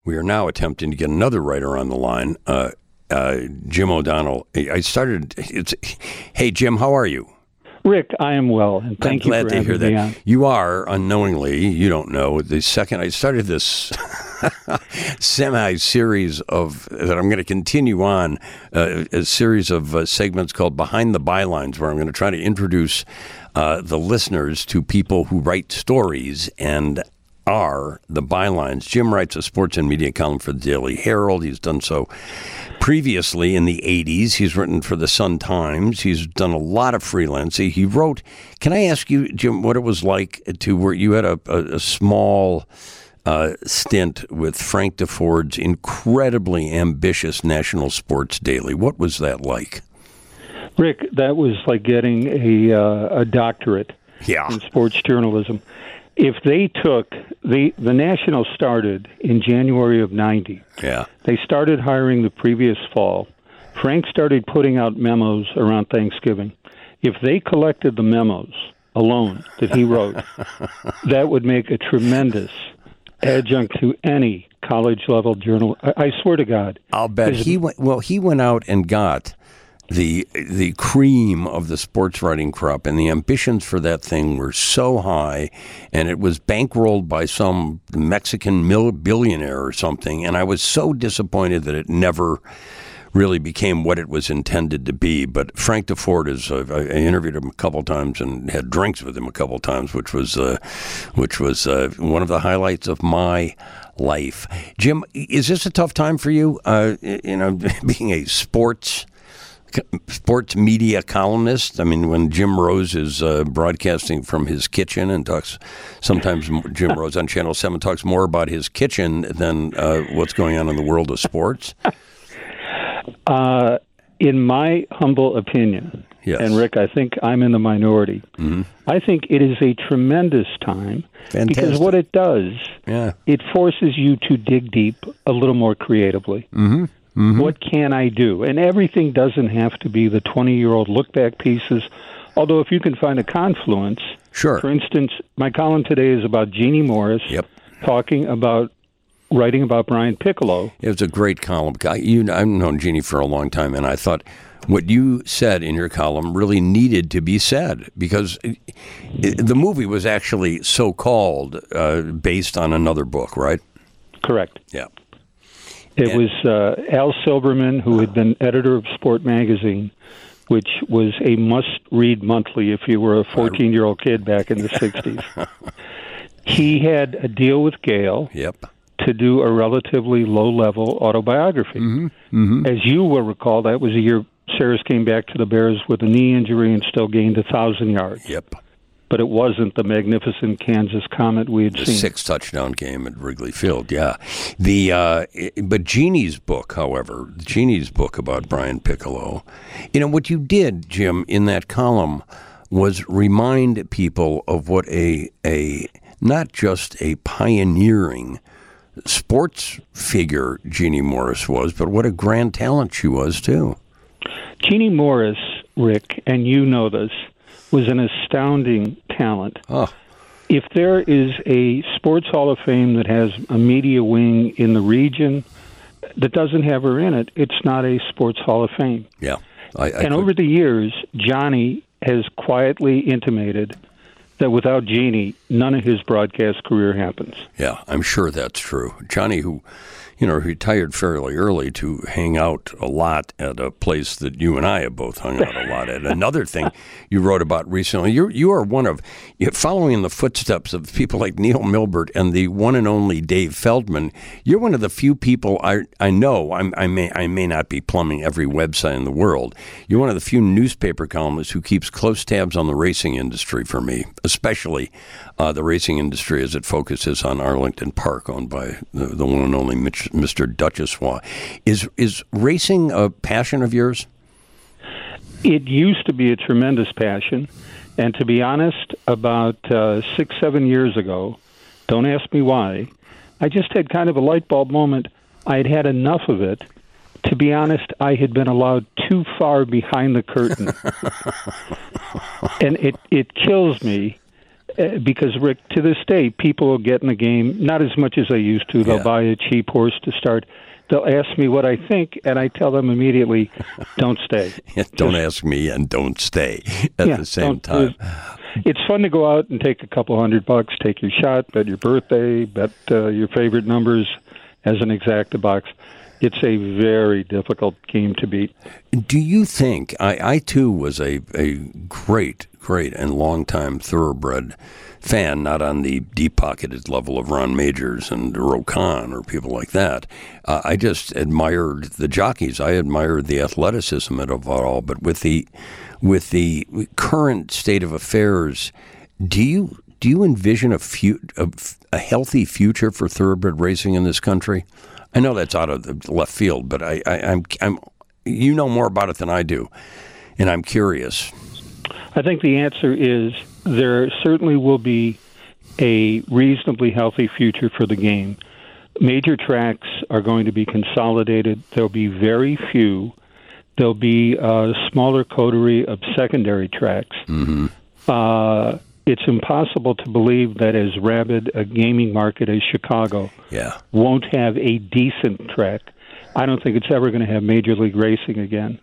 We are now attempting to get another writer on the line, Jim O'Donnell. Hey, Jim, how are you? Rick, I am well, and thank you for having me on. I'm glad to hear that. You are, unknowingly, you don't know, the second I started this semi-series that I'm going to continue on, a series of segments called Behind the Bylines, where I'm going to try to introduce the listeners to people who write stories and are the bylines. Jim writes a sports and media column for the Daily Herald. He's done so previously in the 80s. He's written for the Sun-Times. He's done a lot of freelance. He wrote, can I ask you, Jim, what it was like to where you had a small stint with Frank Deford's incredibly ambitious National Sports Daily. What was that like? Rick, that was like getting a doctorate in sports journalism. If they took, the National started in January of 90. Yeah. They started hiring the previous fall. Frank started putting out memos around Thanksgiving. If they collected the memos alone that he wrote, that would make a tremendous adjunct to any college-level journal. I swear to God. I'll bet he went out and got the cream of the sports writing crop, and the ambitions for that thing were so high, and it was bankrolled by some Mexican billionaire or something, and I was so disappointed that it never really became what it was intended to be. But Frank Deford I interviewed him a couple times and had drinks with him a couple times, which was one of the highlights of my life. Jim, is this a tough time for you? Being a sports media columnist. I mean, when Jim Rose is broadcasting from his kitchen and sometimes Jim Rose on Channel 7 talks more about his kitchen than what's going on in the world of sports. In my humble opinion, yes. And Rick, I think I'm in the minority. Mm-hmm. I think it is a tremendous time. Fantastic. Because what it does, it forces you to dig deep a little more creatively. Mm-hmm. Mm-hmm. What can I do? And everything doesn't have to be the 20-year-old look-back pieces, although if you can find a confluence. Sure. For instance, my column today is about Jeannie Morris writing about Brian Piccolo. It was a great column. I've known Jeannie for a long time, and I thought what you said in your column really needed to be said, because the movie was actually so-called based on another book, right? Correct. Yeah. It was Al Silberman, who had been editor of Sport Magazine, which was a must-read monthly if you were a 14-year-old kid back in the 60s. He had a deal with Gale to do a relatively low-level autobiography. Mm-hmm. Mm-hmm. As you will recall, that was a year Sayers came back to the Bears with a knee injury and still gained 1,000 yards. Yep. But it wasn't the magnificent Kansas Comet we had seen. The 6-touchdown game at Wrigley Field, yeah. But Jeannie's book, however, about Brian Piccolo, what you did, Jim, in that column was remind people of what a not just a pioneering sports figure Jeannie Morris was, but what a grand talent she was, too. Jeannie Morris, Rick, and you know this, was an astounding talent. Oh. If there is a Sports Hall of Fame that has a media wing in the region that doesn't have her in it, it's not a Sports Hall of Fame. Yeah. Over the years, Johnny has quietly intimated that without Jeannie, none of his broadcast career happens. Yeah, I'm sure that's true. Johnny, who retired fairly early to hang out a lot at a place that you and I have both hung out a lot at. Another thing you wrote about recently, you are following in the footsteps of people like Neil Milbert and the one and only Dave Feldman. You're one of the few people I know. I may not be plumbing every website in the world. You're one of the few newspaper columnists who keeps close tabs on the racing industry for me, especially the racing industry as it focuses on Arlington Park, owned by the one and only Mr. Duchossois. Is racing a passion of yours? It used to be a tremendous passion. And to be honest, about 6-7 years ago, don't ask me why, I just had kind of a light bulb moment. I had had enough of it. To be honest, I had been allowed too far behind the curtain. And it kills me Because, Rick, to this day, people will get in the game, not as much as they used to. They'll buy a cheap horse to start. They'll ask me what I think, and I tell them immediately, don't stay. Don't ask me and don't stay at the same time. It's fun to go out and take a couple $100, take your shot, bet your birthday, bet your favorite numbers as an exacta box. It's a very difficult game to beat. Do you think, I too was a great and long-time thoroughbred fan, not on the deep-pocketed level of Ron Majors and Earl Kahn or people like that. I just admired the jockeys. I admired the athleticism of it all. But with the current state of affairs, do you envision a healthy future for thoroughbred racing in this country? I know that's out of the left field, but I'm you know more about it than I do, and I'm curious. I think the answer is there certainly will be a reasonably healthy future for the game. Major tracks are going to be consolidated. There'll be very few. There'll be a smaller coterie of secondary tracks. Mm-hmm. It's impossible to believe that as rabid a gaming market as Chicago won't have a decent track. I don't think it's ever going to have Major League Racing again.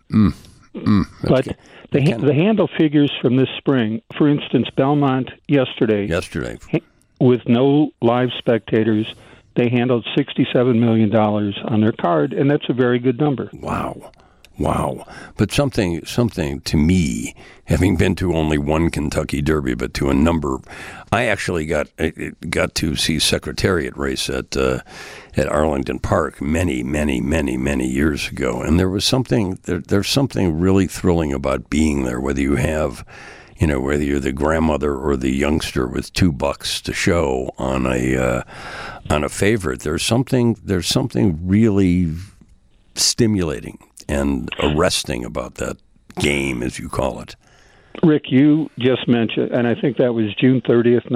But the handle figures from this spring, for instance, Belmont yesterday, with no live spectators, they handled $67 million on their card, and that's a very good number. Wow. But something to me, having been to only one Kentucky Derby, but to a number, I actually got to see Secretariat race at Arlington Park many years ago. And there was there's something really thrilling about being there, whether you're the grandmother or the youngster with $2 to show on a favorite. There's something really stimulating and arresting about that game, as you call it. Rick, you just mentioned, and I think that was June 30th,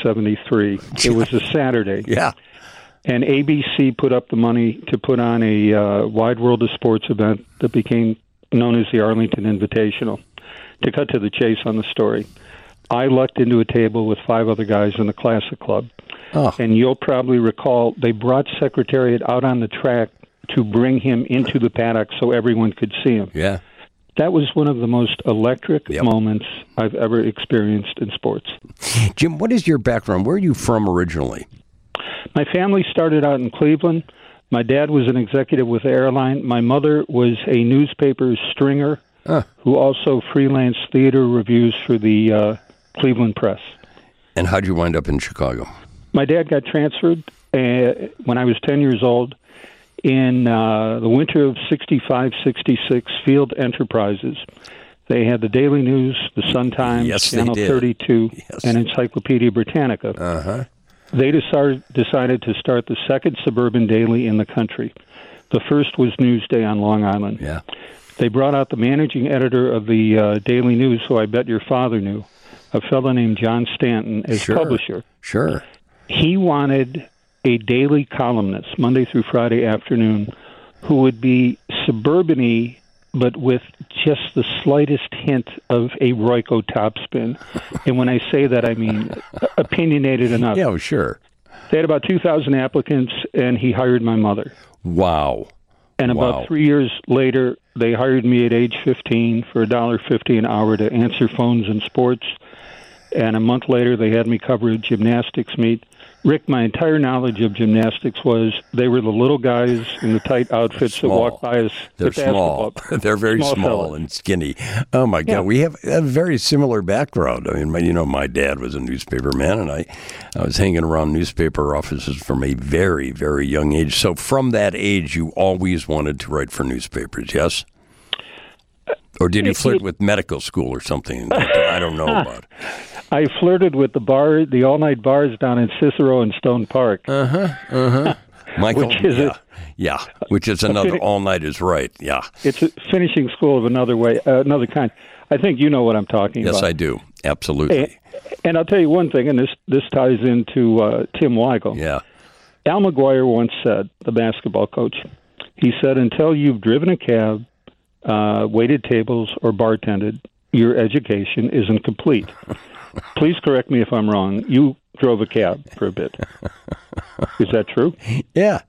1973. It was a Saturday. Yeah. And ABC put up the money to put on a Wide World of Sports event that became known as the Arlington Invitational. To cut to the chase on the story, I lucked into a table with 5 other guys in the Classic Club. Oh. And you'll probably recall they brought Secretariat out on the track to bring him into the paddock so everyone could see him. Yeah. That was one of the most electric moments I've ever experienced in sports. Jim, what is your background? Where are you from originally? My family started out in Cleveland. My dad was an executive with the airline. My mother was a newspaper stringer who also freelanced theater reviews for the Cleveland Press. And how'd you wind up in Chicago? My dad got transferred when I was 10 years old. In the winter of 65-66, Field Enterprises, they had the Daily News, the Sun-Times, Channel 32, and Encyclopedia Britannica. Uh-huh. They decided to start the second suburban daily in the country. The first was Newsday on Long Island. Yeah. They brought out the managing editor of the Daily News, who I bet your father knew, a fellow named John Stanton, as publisher. Sure. He wanted a daily columnist, Monday through Friday afternoon, who would be suburban-y, but with just the slightest hint of a Royco topspin. And when I say that, I mean opinionated enough. Yeah, sure. They had about 2,000 applicants, and he hired my mother. Wow. And about 3 years later, they hired me at age 15 for $1.50 an hour to answer phones in sports. And a month later, they had me cover a gymnastics meet. Rick, my entire knowledge of gymnastics was they were the little guys in the tight outfits that walk by us. They're small. They're very small and skinny. Oh, my God. We have a very similar background. I mean, my dad was a newspaper man, and I was hanging around newspaper offices from a very, very young age. So from that age, you always wanted to write for newspapers, yes? Or did you flirt with medical school or something that I don't know about? I flirted with the all-night bars down in Cicero and Stone Park. Michael, which is another all-nighters, right? Yeah, it's a finishing school of another kind. I think you know what I'm talking about. Yes, I do. Absolutely. And I'll tell you one thing, and this ties into Tim Weigel. Yeah. Al McGuire once said, the basketball coach, he said, until you've driven a cab, waited tables, or bartended, your education isn't complete. Please correct me if I'm wrong. You drove a cab for a bit. Is that true? Yeah.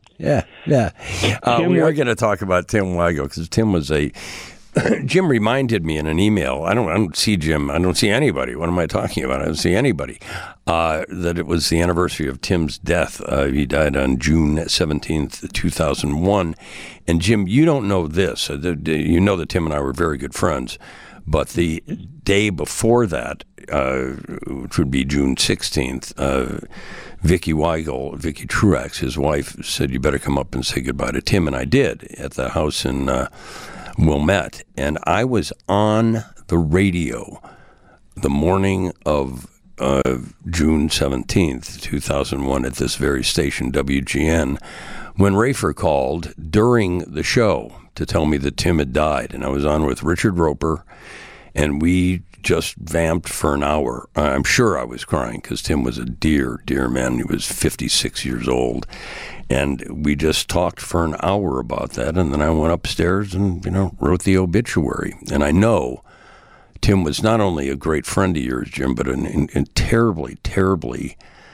We are going to talk about Tim Weigel because Tim was Jim reminded me in an email. I don't see Jim. I don't see anybody. What am I talking about? I don't see anybody. That it was the anniversary of Tim's death. He died on June 17th, 2001. And Jim, you don't know this. You know that Tim and I were very good friends. But the day before that, which would be June 16th, Vicky Weigel, Vicky Truax, his wife, said, you better come up and say goodbye to Tim. And I did at the house in Wilmette. And I was on the radio the morning of June 17th, 2001, at this very station, WGN, when Rafer called during the show to tell me that Tim had died. And I was on with Richard Roper, and we just vamped for an hour. I'm sure I was crying because Tim was a dear, dear man. He was 56 years old. And we just talked for an hour about that. And then I went upstairs and, wrote the obituary. And I know Tim was not only a great friend of yours, Jim, but a terribly, terribly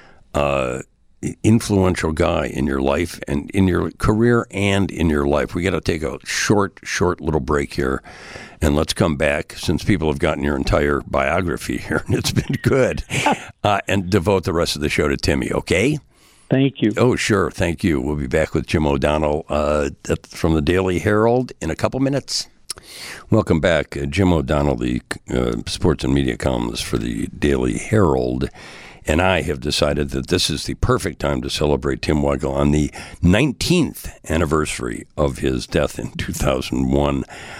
influential guy in your life and in your career and in your life. We got to take a short little break here, and let's come back, since people have gotten your entire biography here, and it's been good, and devote the rest of the show to Timmy, okay? Thank you. Oh, sure. Thank you. We'll be back with Jim O'Donnell from the Daily Herald in a couple minutes. Welcome back. Jim O'Donnell, the sports and media columnist for the Daily Herald, and I have decided that this is the perfect time to celebrate Tim Weigel on the 19th anniversary of his death in 2001.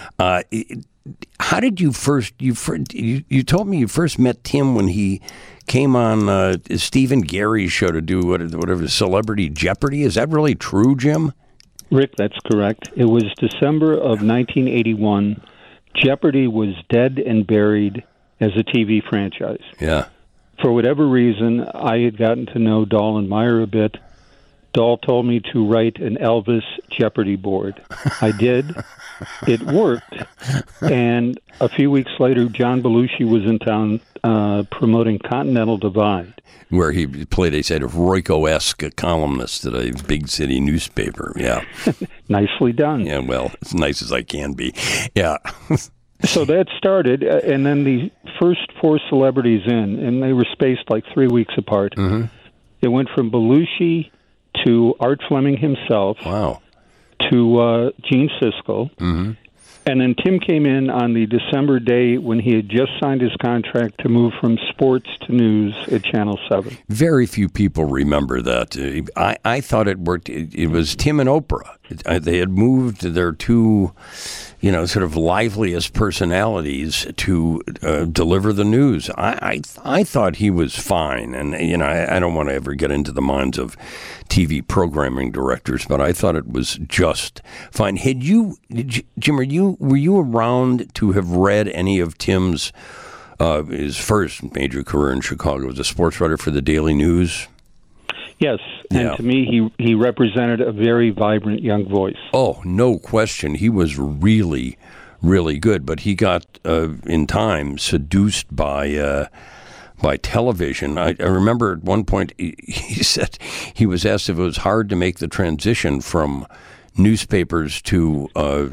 How did you first, you told me you first met Tim when he came on Stephen Gary's show to do whatever, Celebrity Jeopardy. Is that really true, Jim? Rick, that's correct. It was December of 1981. Jeopardy was dead and buried as a TV franchise. Yeah. For whatever reason, I had gotten to know Dahl and Meyer a bit. Dahl told me to write an Elvis Jeopardy board. I did. It worked. And a few weeks later, John Belushi was in town promoting Continental Divide, where he played a sort of Royko-esque columnist at a big city newspaper. Yeah. Nicely done. Yeah, well, as nice as I can be. Yeah. So that started, and then the first four celebrities in, and they were spaced like 3 weeks apart. Mm-hmm. It went from Belushi to Art Fleming himself. Wow. To Gene Siskel. Mm-hmm. And then Tim came in on the December day when he had just signed his contract to move from sports to news at Channel 7. Very few people remember that. I thought it worked. It was Tim and Oprah. They had moved their two, sort of liveliest personalities to deliver the news. I thought he was fine. And, I don't want to ever get into the minds of TV programming directors, but I thought it was just fine. Jim, were you around to have read any of Tim's, his first major career in Chicago as a sports writer for the Daily News? Yes, and to me, he represented a very vibrant young voice. Oh, no question. He was really, really good, but he got, in time, seduced by television. I remember at one point he said he was asked if it was hard to make the transition from newspapers to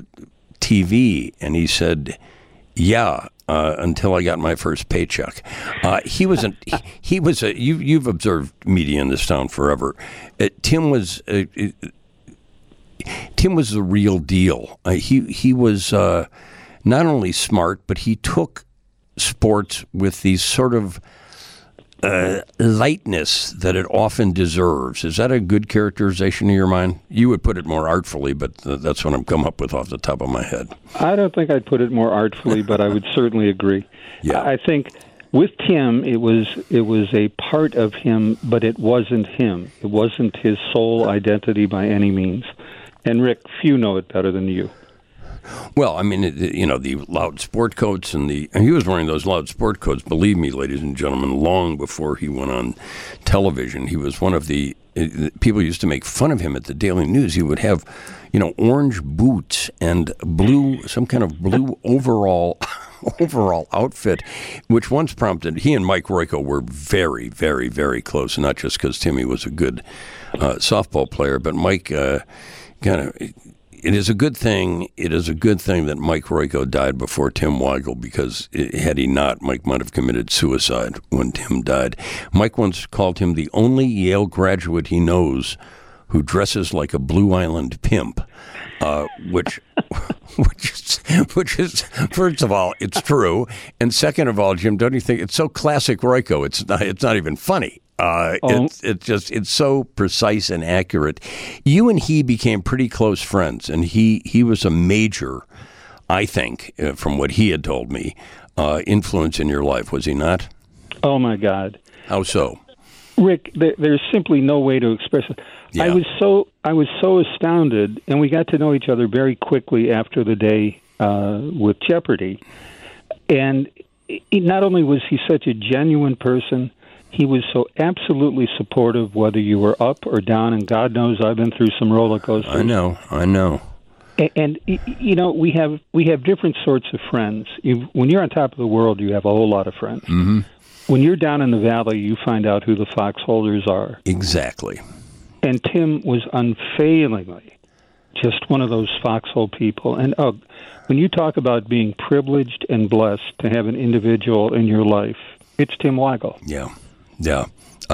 TV, and he said, yeah, until I got my first paycheck. You've observed media in this town forever. Tim was the real deal. He was not only smart, but he took sports with the sort of lightness that it often deserves. Is that a good characterization in your mind? You would put it more artfully, but that's what I'm come up with off the top of my head. I don't think I'd put it more artfully, but I would certainly agree. Yeah. I think with Tim, it was a part of him, but it wasn't him. It wasn't his sole identity by any means. And Rick, few know it better than you. Well, I mean, the loud sport coats and he was wearing those loud sport coats, believe me, ladies and gentlemen, long before he went on television. He was one of the people used to make fun of him at the Daily News. He would have, orange boots and some kind of blue overall outfit, which once prompted, he and Mike Royko were very, very, very close, not just because Timmy was a good softball player, but Mike it is a good thing. It is a good thing that Mike Royko died before Tim Weigel, because had he not, Mike might have committed suicide when Tim died. Mike once called him the only Yale graduate he knows who dresses like a Blue Island pimp, which is, first of all, it's true, and second of all, Jim, don't you think it's so classic Royko? It's not even funny. It's so precise and accurate. You and he became pretty close friends, and he was a major, I think, from what he had told me, influence in your life, was he not? Oh my God! How so? Rick, there's simply no way to express it. Yeah. I was so astounded, and we got to know each other very quickly after the day with Jeopardy. And not only was he such a genuine person, he was so absolutely supportive, whether you were up or down, and God knows I've been through some roller coasters. I know. And we have different sorts of friends. When you're on top of the world, you have a whole lot of friends. Mm-hmm. When you're down in the valley, you find out who the foxholders are. Exactly. And Tim was unfailingly just one of those foxhole people. And when you talk about being privileged and blessed to have an individual in your life, it's Tim Weigel. Yeah.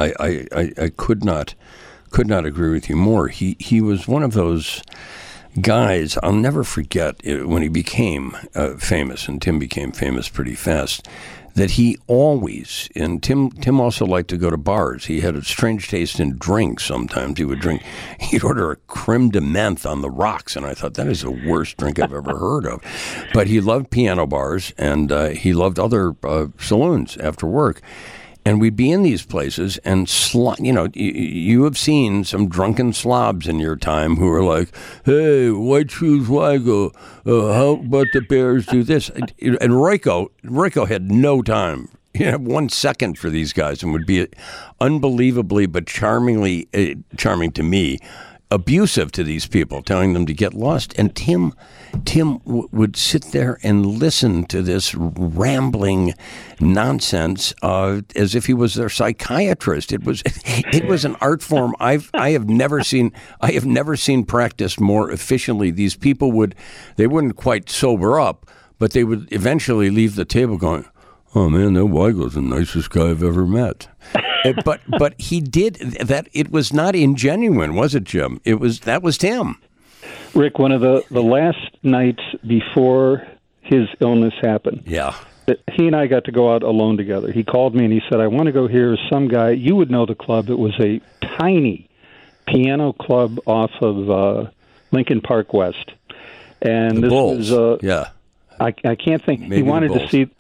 I could not agree with you more. He was one of those guys. I'll never forget when he became famous, and Tim became famous pretty fast, that he always, and Tim also liked to go to bars. He had a strange taste in drinks sometimes. He'd order a creme de menthe on the rocks, and I thought, that is the worst drink I've ever heard of. But he loved piano bars, and he loved other saloons after work. And we'd be in these places, and you have seen some drunken slobs in your time who are like, "Hey, White Shoes Weigel, how about the Bears do this?" And Royko had no time. He had 1 second for these guys, and would be unbelievably but charming to me, abusive to these people, telling them to get lost. And Tim would sit there and listen to this rambling nonsense as if he was their psychiatrist. It was an art form I have never seen practiced more efficiently. These people wouldn't quite sober up, but they would eventually leave the table going, "Oh man, that Weigel's the nicest guy I've ever met." But he did that. It was not ingenuine, was it, Jim? That was Tim. Rick, one of the last nights before his illness happened, he and I got to go out alone together. He called me and he said, "I want to go hear some guy." You would know the club. It was a tiny piano club off of Lincoln Park West. And the this Bulls. was I can't think. Maybe he wanted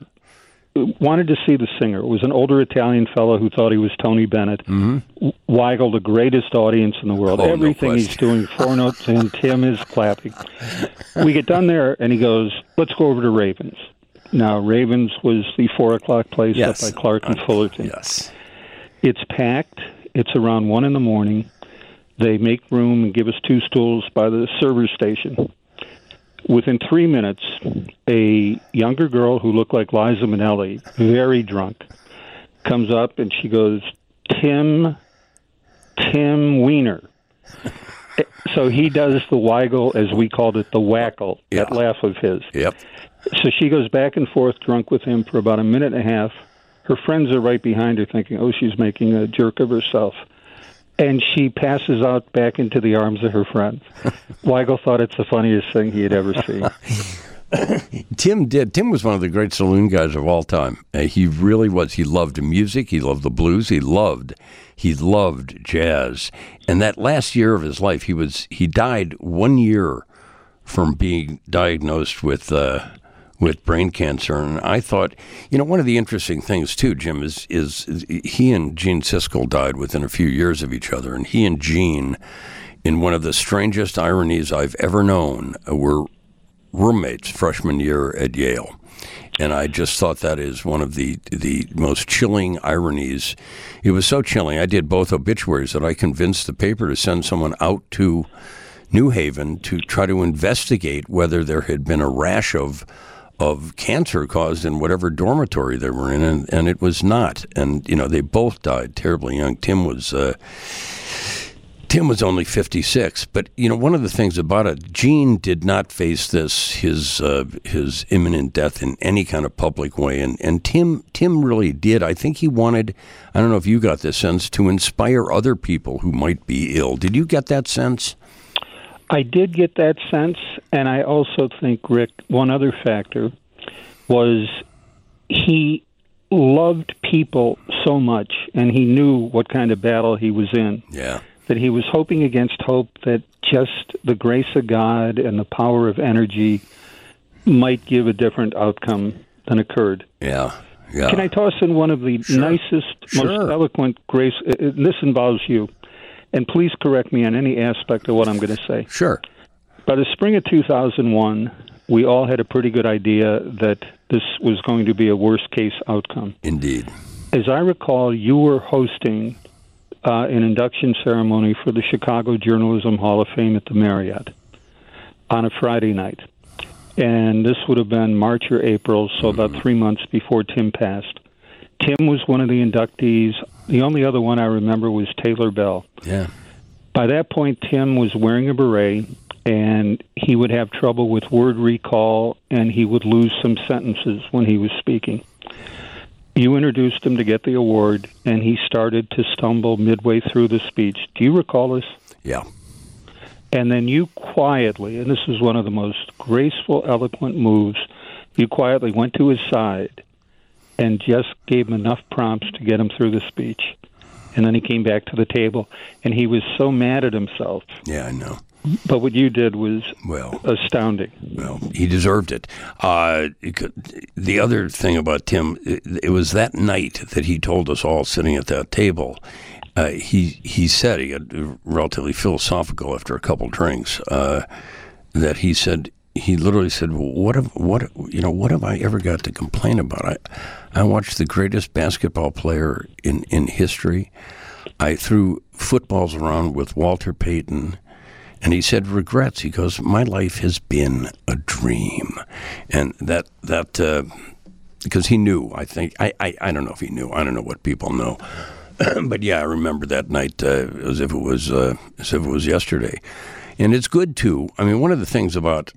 to see the singer. It was an older Italian fellow who thought he was Tony Bennett. Mm-hmm. Weigel, the greatest audience in the world. Everything he's doing, 4 notes in, Tim is clapping. We get done there, and he goes, "Let's go over to Ravens." Now, Ravens was the 4 o'clock place up by Clark and Fullerton. Yes. It's packed. It's around 1 a.m. They make room and give us 2 stools by the server's station. Within 3 minutes, a younger girl who looked like Liza Minnelli, very drunk, comes up and she goes, Tim Wiener." So he does the Weigel, as we called it, the whackle, that laugh of his. Yep. So she goes back and forth drunk with him for about a minute and a half. Her friends are right behind her thinking, "Oh, she's making a jerk of herself." And she passes out back into the arms of her friends. Weigel thought it's the funniest thing he had ever seen. Tim did. Tim was one of the great saloon guys of all time. He really was. He loved music. He loved the blues. He loved jazz. And that last year of his life, he died 1 year from being diagnosed with brain cancer. And I thought, one of the interesting things too, Jim, is he and Gene Siskel died within a few years of each other, and he and Gene, in one of the strangest ironies I've ever known, were roommates freshman year at Yale. And I just thought that is one of the most chilling ironies. It was so chilling. I did both obituaries that I convinced the paper to send someone out to New Haven to try to investigate whether there had been a rash of cancer caused in whatever dormitory they were in, and it was not. And, they both died terribly young. Tim was only 56. But, one of the things about it, Gene did not face his imminent death in any kind of public way. And Tim really did. I think he wanted, I don't know if you got this sense, to inspire other people who might be ill. Did you get that sense? I did get that sense, and I also think, Rick, one other factor was he loved people so much, and he knew what kind of battle he was in. Yeah. That he was hoping against hope that just the grace of God and the power of energy might give a different outcome than occurred. Yeah. Yeah. Can I toss in one of the nicest, most eloquent grace? This involves you. And please correct me on any aspect of what I'm going to say. Sure. By the spring of 2001, we all had a pretty good idea that this was going to be a worst-case outcome. Indeed. As I recall, you were hosting an induction ceremony for the Chicago Journalism Hall of Fame at the Marriott on a Friday night. And this would have been March or April, so about 3 months before Tim passed. Tim was one of the inductees. The only other one I remember was Taylor Bell. Yeah. By that point, Tim was wearing a beret, and he would have trouble with word recall, and he would lose some sentences when he was speaking. You introduced him to get the award, and he started to stumble midway through the speech. Do you recall this? Yeah. And then you quietly, and this was one of the most graceful, eloquent moves, you quietly went to his side and just gave him enough prompts to get him through the speech. And then he came back to the table, and he was so mad at himself. Yeah, I know. But what you did was astounding. Well, he deserved it. The other thing about Tim, it was that night that he told us all sitting at that table. He said, he got relatively philosophical after a couple drinks, that he literally said, what have I ever got to complain about? I watched the greatest basketball player in history. I threw footballs around with Walter Payton. And he said regrets. He goes, my life has been a dream. And that because he knew, I think, I don't know if he knew. I don't know what people know. But yeah, I remember that night as if it was yesterday. And it's good too. I mean, one of the things about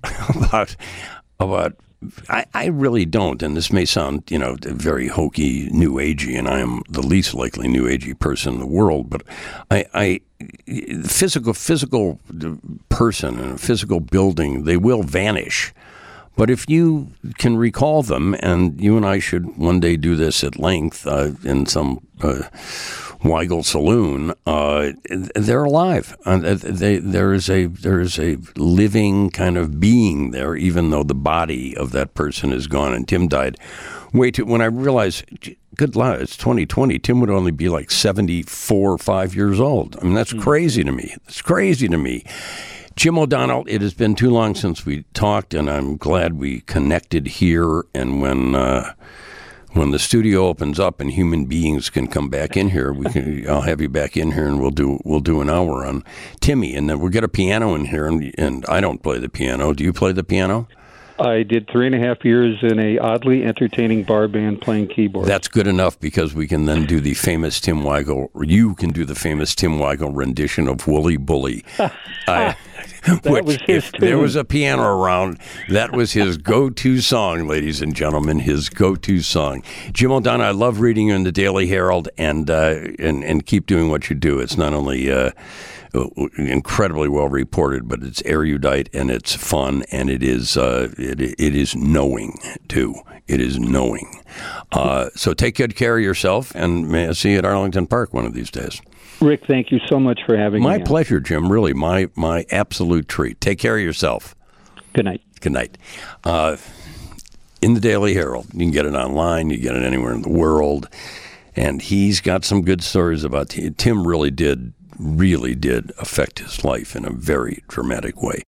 I really don't, and this may sound, very hokey, new agey, and I am the least likely new agey person in the world, but physical person and a physical building, they will vanish. But if you can recall them, and you and I should one day do this at length in some Weigel saloon, they're alive. There is a living kind of being there, even though the body of that person is gone. And Tim died way too. When I realized, good Lord, it's 2020. Tim would only be like 74 or 5 years old. I mean, that's crazy to me. It's crazy to me. Jim O'Donnell, it has been too long since we talked, and I'm glad we connected here. And when the studio opens up and human beings can come back in here, I'll have you back in here, and we'll do an hour on Timmy, and then we'll get a piano in here. And I don't play the piano. Do you play the piano? I did 3.5 years in a oddly entertaining bar band playing keyboard. That's good enough, because we can then do the famous Tim Weigel. You can do the famous Tim Weigel rendition of Wooly Bully. Which, if there was a piano around, that was his go-to song, ladies and gentlemen, his go-to song. Jim O'Donnell, I love reading you in the Daily Herald, and keep doing what you do. It's not only incredibly well reported, but it's erudite, and it's fun, and it is knowing too. It is knowing. So take good care of yourself, and may I see you at Arlington Park one of these days. Rick, thank you so much for having me. My pleasure, Jim. Really, my absolute treat. Take care of yourself. Good night. Good night. In the Daily Herald, you can get it online. You get it anywhere in the world. And he's got some good stories about Tim. Really did affect his life in a very dramatic way.